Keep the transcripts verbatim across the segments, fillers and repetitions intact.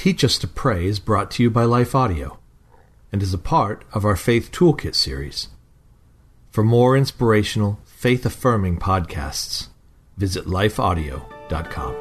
Teach Us to Pray is brought to you by Life Audio and is a part of our Faith Toolkit series. For more inspirational, faith-affirming podcasts, visit life audio dot com.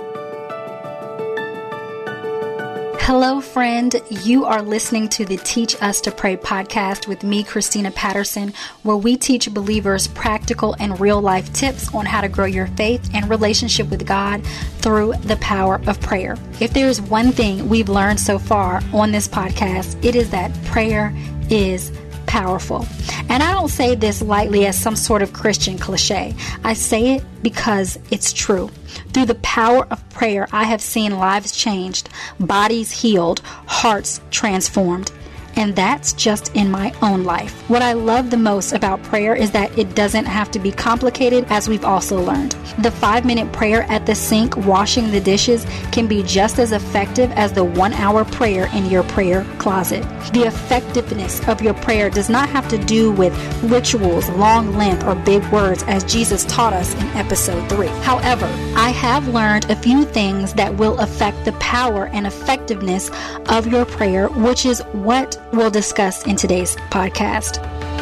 Hello, friend. You are listening to the Teach Us to Pray podcast with me, Christina Patterson, where we teach believers practical and real-life tips on how to grow your faith and relationship with God through the power of prayer. If there's one thing we've learned so far on this podcast, it is that prayer is powerful. And I don't say this lightly as some sort of Christian cliche. I say it because it's true. Through the power of prayer, I have seen lives changed, bodies healed, hearts transformed. And that's just in my own life. What I love the most about prayer is that it doesn't have to be complicated, as we've also learned. The five-minute prayer at the sink washing the dishes can be just as effective as the one-hour prayer in your prayer closet. The effectiveness of your prayer does not have to do with rituals, long length, or big words, as Jesus taught us in episode three. However, I have learned a few things that will affect the power and effectiveness of your prayer, which is what we'll discuss in today's podcast.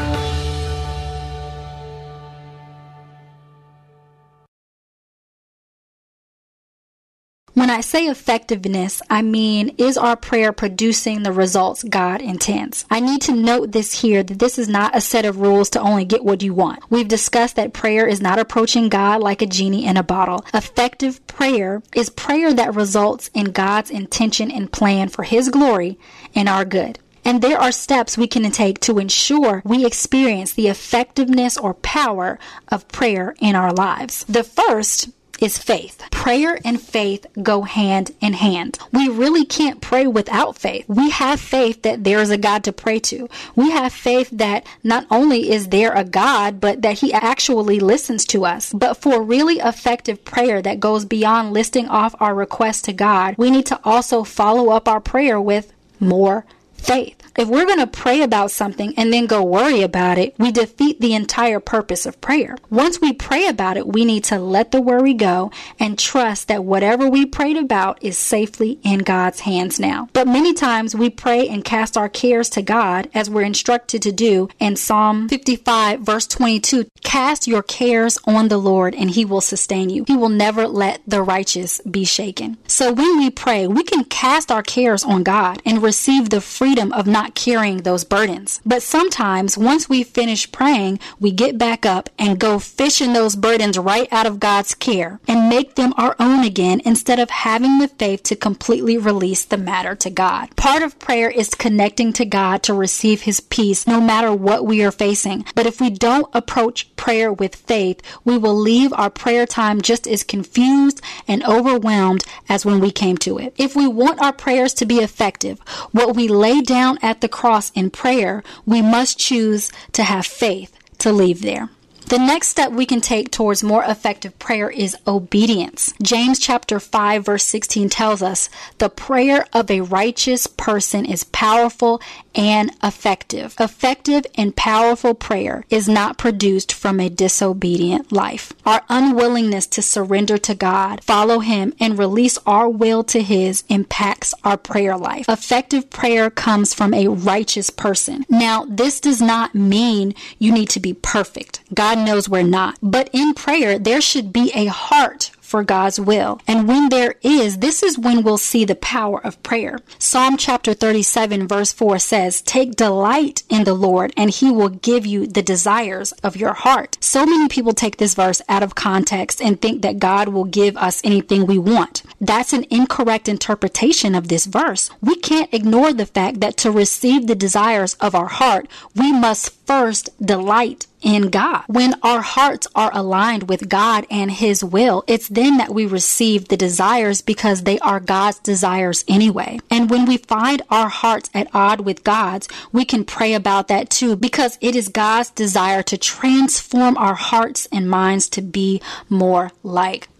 When I say effectiveness, I mean, is our prayer producing the results God intends? I need to note this here, that this is not a set of rules to only get what you want. We've discussed that prayer is not approaching God like a genie in a bottle. Effective prayer is prayer that results in God's intention and plan for His glory and our good. And there are steps we can take to ensure we experience the effectiveness or power of prayer in our lives. The first is faith. Prayer and faith go hand in hand. We really can't pray without faith. We have faith that there is a God to pray to. We have faith that not only is there a God, but that He actually listens to us. But for really effective prayer that goes beyond listing off our requests to God, we need to also follow up our prayer with more faith. If we're going to pray about something and then go worry about it, we defeat the entire purpose of prayer. Once we pray about it, we need to let the worry go and trust that whatever we prayed about is safely in God's hands now. But many times we pray and cast our cares to God, as we're instructed to do in Psalm fifty-five, verse twenty-two. Cast your cares on the Lord and He will sustain you. He will never let the righteous be shaken. So when we pray, we can cast our cares on God and receive the freedom of not carrying those burdens. But sometimes once we finish praying, we get back up and go fishing those burdens right out of God's care and make them our own again, instead of having the faith to completely release the matter to God. Part of prayer is connecting to God to receive His peace no matter what we are facing. But if we don't approach prayer with faith, we will leave our prayer time just as confused and overwhelmed as when we came to it. If we want our prayers to be effective, what we lay down at the cross in prayer, we must choose to have faith to leave there. The next step we can take towards more effective prayer is obedience. James chapter five verse sixteen tells us, the prayer of a righteous person is powerful and effective. Effective and powerful prayer is not produced from a disobedient life. Our unwillingness to surrender to God, follow Him, and release our will to His impacts our prayer life. Effective prayer comes from a righteous person. Now, this does not mean you need to be perfect. God knows we're not. But in prayer, there should be a heart for God's will. And when there is, this is when we'll see the power of prayer. Psalm chapter thirty-seven verse four says, take delight in the Lord and He will give you the desires of your heart. So many people take this verse out of context and think that God will give us anything we want. That's an incorrect interpretation of this verse. We can't ignore the fact that to receive the desires of our heart, we must first delight in God. When our hearts are aligned with God and His will, it's then that we receive the desires, because they are God's desires anyway. And when we find our hearts at odds with God's, we can pray about that too, because it is God's desire to transform our hearts and minds to be more like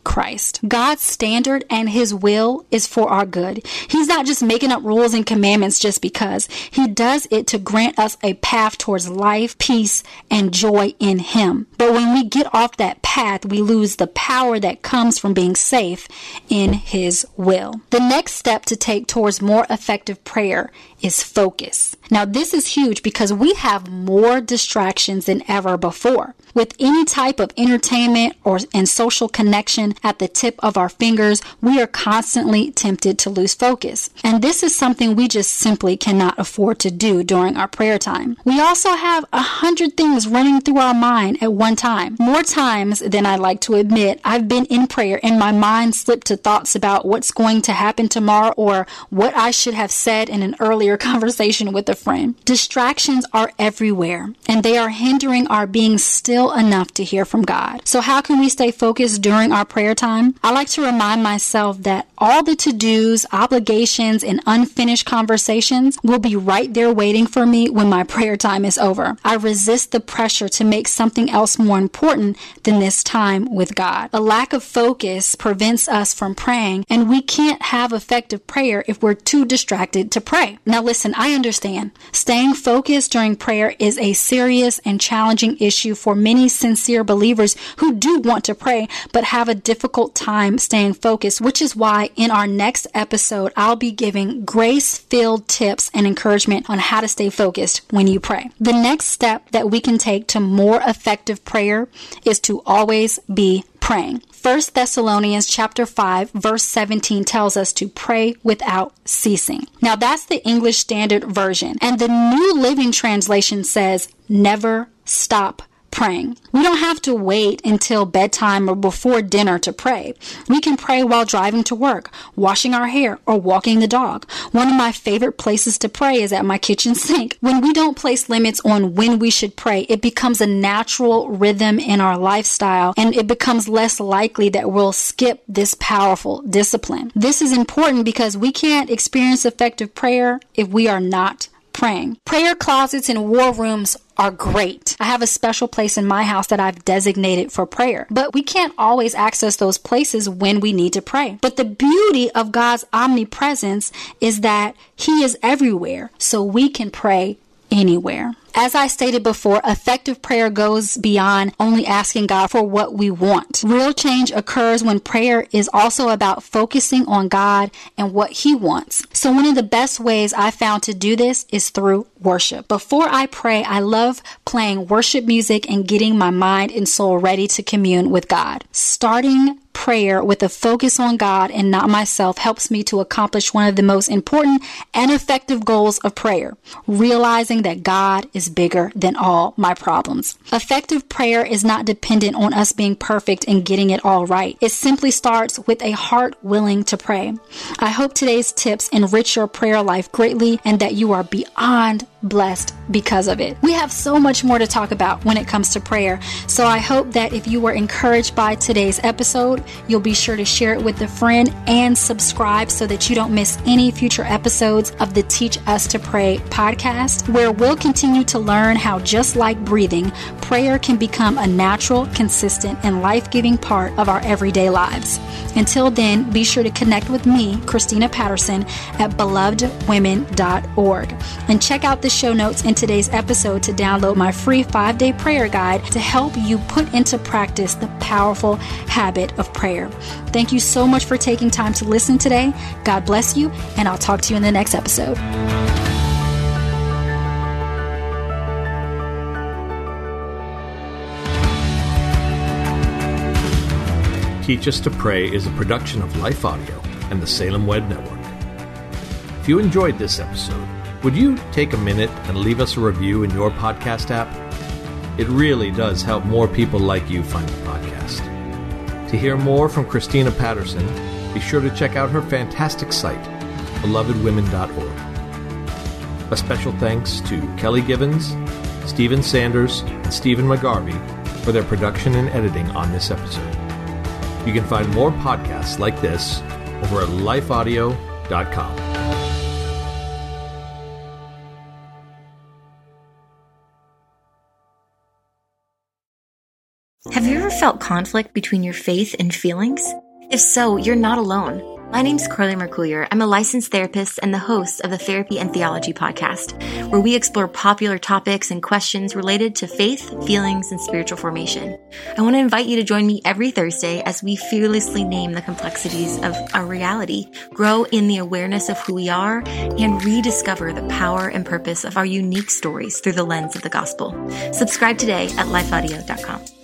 Christ. God's standard and his will is for our good. He's not just making up rules and commandments just because. He does it to grant us a path towards life, peace, and joy in him. But when we get off that path, we lose the power that comes from being safe in his will. The next step to take towards more effective prayer is focus. Now, this is huge because we have more distractions than ever before. With any type of entertainment or and social connection at the tip of our fingers, we are constantly tempted to lose focus. And this is something we just simply cannot afford to do during our prayer time. We also have a hundred things running through our mind at one time. More times than I like to admit, I've been in prayer and my mind slipped to thoughts about what's going to happen tomorrow or what I should have said in an earlier conversation with a friend. Distractions are everywhere, and they are hindering our being still enough to hear from God. So how can we stay focused during our prayer time? I like to remind myself that all the to-dos, obligations, and unfinished conversations will be right there waiting for me when my prayer time is over. I resist the pressure to make something else more important than this time with God. A lack of focus prevents us from praying, and we can't have effective prayer if we're too distracted to pray. Now listen, I understand. Staying focused during prayer is a serious and challenging issue for many sincere believers who do want to pray, but have a difficult time staying focused, which is why in our next episode, I'll be giving grace-filled tips and encouragement on how to stay focused when you pray. The next step that we can take to more effective prayer is to always be praying. First Thessalonians chapter five, verse seventeen tells us to pray without ceasing. Now that's the English Standard Version, and the New Living Translation says, never stop praying. We don't have to wait until bedtime or before dinner to pray. We can pray while driving to work, washing our hair, or walking the dog. One of my favorite places to pray is at my kitchen sink. When we don't place limits on when we should pray, it becomes a natural rhythm in our lifestyle, and it becomes less likely that we'll skip this powerful discipline. This is important because we can't experience effective prayer if we are not praying. Prayer closets and war rooms are great. I have a special place in my house that I've designated for prayer, but we can't always access those places when we need to pray. But the beauty of God's omnipresence is that He is everywhere, so we can pray anywhere. As I stated before, effective prayer goes beyond only asking God for what we want. Real change occurs when prayer is also about focusing on God and what He wants. So one of the best ways I found to do this is through worship. Before I pray, I love playing worship music and getting my mind and soul ready to commune with God. Starting prayer with a focus on God and not myself helps me to accomplish one of the most important and effective goals of prayer, realizing that God is bigger than all my problems. Effective prayer is not dependent on us being perfect and getting it all right. It simply starts with a heart willing to pray. I hope today's tips enrich your prayer life greatly and that you are beyond blessed because of it. We have so much more to talk about when it comes to prayer, so I hope that if you were encouraged by today's episode, you'll be sure to share it with a friend and subscribe so that you don't miss any future episodes of the Teach Us to Pray podcast, where we'll continue to learn how, just like breathing, prayer can become a natural, consistent, and life-giving part of our everyday lives. Until then, be sure to connect with me, Christina Patterson, at beloved women dot org, and check out the show notes in today's episode to download my free five-day prayer guide to help you put into practice the powerful habit of prayer. Thank you so much for taking time to listen today. God bless you, and I'll talk to you in the next episode. Teach Us to Pray is a production of Life Audio and the Salem Web Network. If you enjoyed this episode, would you take a minute and leave us a review in your podcast app? It really does help more people like you find the podcast. To hear more from Christina Patterson, be sure to check out her fantastic site, beloved women dot org. A special thanks to Kelly Givens, Stephen Sanders, and Stephen McGarvey for their production and editing on this episode. You can find more podcasts like this over at life audio dot com. Have you ever felt conflict between your faith and feelings? If so, you're not alone. My name's Carly Mercoulier. I'm a licensed therapist and the host of the Therapy and Theology podcast, where we explore popular topics and questions related to faith, feelings, and spiritual formation. I want to invite you to join me every Thursday as we fearlessly name the complexities of our reality, grow in the awareness of who we are, and rediscover the power and purpose of our unique stories through the lens of the gospel. Subscribe today at life audio dot com.